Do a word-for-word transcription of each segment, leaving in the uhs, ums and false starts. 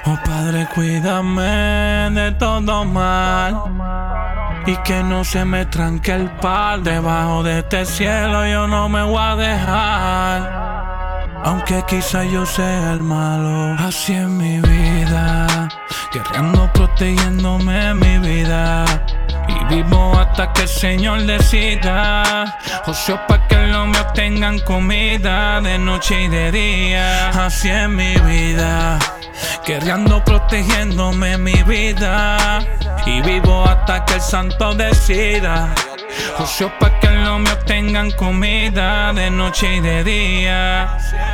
Oh Padre, cuídame de todo mal y que no se me tranque el par. Debajo de este cielo yo no me voy a dejar, aunque quizá yo sea el malo. Así es mi vida, guerreando, protegiéndome mi vida, y vivo hasta que el Señor decida. José pa' que los míos tengan comida de noche y de día. Así es mi vida, guerreando, protegiéndome mi vida, y vivo hasta que el santo decida. José pa' que los míos tengan comida de noche y de día.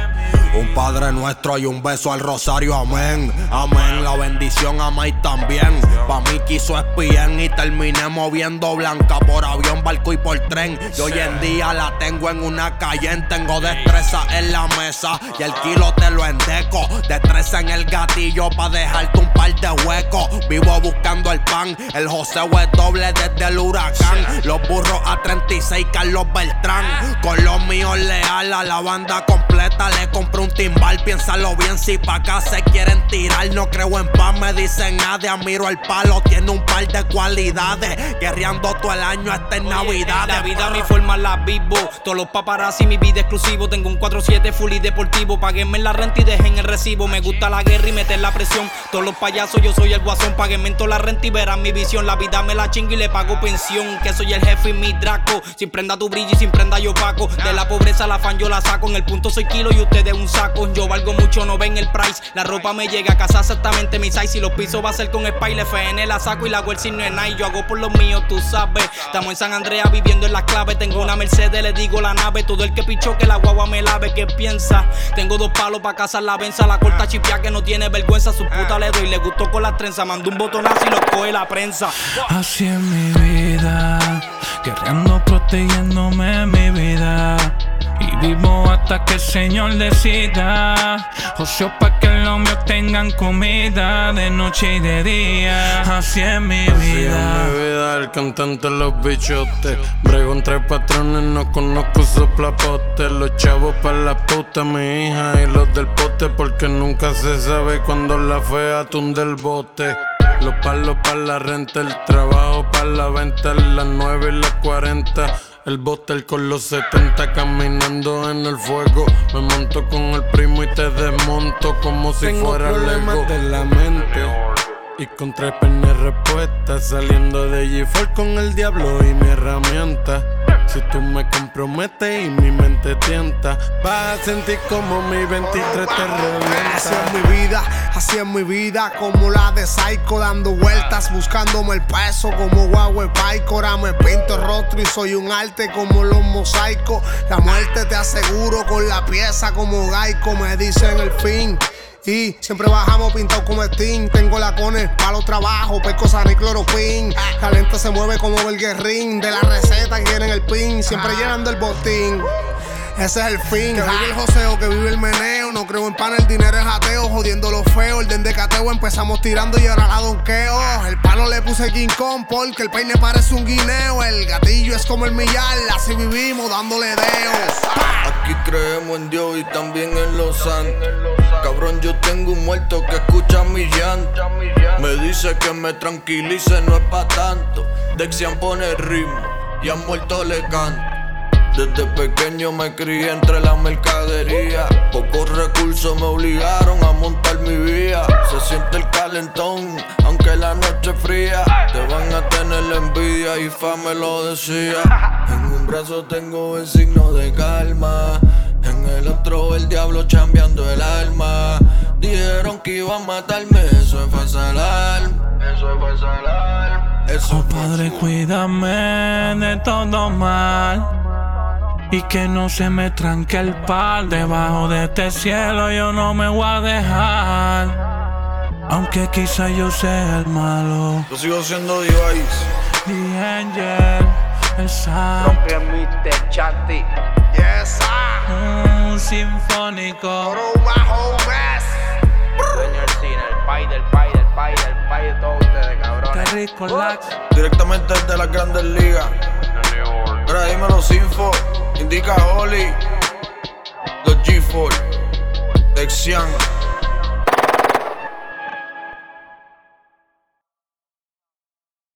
Un Padre Nuestro y un beso al rosario, amén, amén. La bendición a Mike también. Pa' mí quiso espien y terminé moviendo blanca por avión, barco y por tren. Y hoy en día la tengo en una calle. Tengo destreza en la mesa y el kilo te lo endeco. Destreza en el gatillo pa' dejarte un par de huecos. Vivo buscando el pan, el José es doble desde el huracán. Los burros a treinta y seis, Carlos Beltrán. Con los míos leal a la banda completa le compré un timbal. Piénsalo bien si pa' acá se quieren tirar. No creo en paz, me dicen nada. Admiro el palo, tiene un par de cualidades. Guerreando todo el año hasta en Navidad. La vida mi forma la vivo. Todos los paparazzi, mi vida exclusivo. Tengo un cuatro siete full y deportivo. Páguenme la renta y dejen el recibo. Me gusta la guerra y meter la presión. Todos los payasos, yo soy el guasón. Páguenme en toda la renta y verán mi visión. La vida me la chingo y le pago pensión. Que soy el jefe y mi Draco. Sin prenda tu brillo y sin prenda yo paco. De la pobreza la fan yo la saco. En el punto soy kilo y ustedes un saco. Yo valgo mucho, no ven el price. La ropa me llega a casa exactamente mi size. Si los pisos va a ser con Spy, F N la saco y la hago no es nice. Yo hago por los míos, tú sabes. Estamos en San Andrea viviendo en las claves. Tengo una Mercedes, le digo la nave. Todo el que pichó que la guagua me lave. ¿Qué piensa? Tengo dos palos pa' cazar la venza. La corta chipia que no tiene vergüenza. Su puta le doy, le gustó con las trenzas. Mandó un botonazo y lo coge la prensa. Así es mi vida, guerreando, protegiéndome mi vida, y vivo hasta que el Señor decida. José pa' que los míos tengan comida de noche y de día. Así es mi vida. Así es mi vida, el cantante los bichotes. Brego entre patrones, no conozco soplapotes. Los chavos pa' la puta, mi hija y los del pote. Porque nunca se sabe cuando la fea tunde el bote. Los palos pa' la renta, el trabajo pa' la venta. Las nueve y las cuarenta. El botel con los setenta caminando en el fuego. Me monto con el primo y te desmonto como si Tengo fuera problemas Lego. de la mente Y con tres pernes respuestas, saliendo de G cuatro con el diablo y mi herramienta. Si tú me comprometes y mi mente tienta, vas a sentir como mi veintitrés te revienta. Así es mi vida, así es mi vida, como la de Psycho, dando vueltas, buscándome el peso como Huawei Paico. Ahora me pinto el rostro y soy un arte como los mosaicos. La muerte te aseguro con la pieza como Gaico, me dicen el fin. Y siempre bajamos pintado como Steam. Tengo la cone pa' los trabajos, pesco sana y cloropin. La lenta se mueve como el guerrín. De la receta quieren el pin, siempre llenando el botín. Ese es el fin. Que vive el joseo, que vive el meneo. No creo en pan, el dinero es ateo. Jodiendo lo feo, orden de cateo. Empezamos tirando y ahora la donqueo. El palo le puse King Kong porque el peine parece un guineo. El gatillo es como el millar, así vivimos dándole dedos. Aquí creemos en Dios y también en los santos. Cabrón, yo tengo un muerto que escucha mi llanto. Me dice que me tranquilice, no es pa' tanto. Dexian pone ritmo y a muerto le canto. Desde pequeño me crié entre la mercadería. Pocos recursos me obligaron a montar mi vía. Se siente el calentón, aunque la noche es fría. Te van a tener la envidia y Fa me lo decía. En un brazo tengo el signo de calma, en el otro el diablo chambeando el alma. Dijeron que iban a matarme, eso es falsa alarma. Eso es falsa alarma. Eso Oh Padre, cuídame de todo mal y que no se me tranque el par. Debajo de este cielo yo no me voy a dejar, aunque quizá yo sea el malo. Yo sigo siendo Device. The Angel, el Sam, Rompe mister Chanti. Yes, sir. un sinfónico. Oroma homes. Dueño del cine, el pai del pai del pai del pai de todos ustedes, cabrones. Qué rico, Lax. Directamente desde las grandes ligas. Ahora dime los info, indica Holly, los G cuatro, Dexian.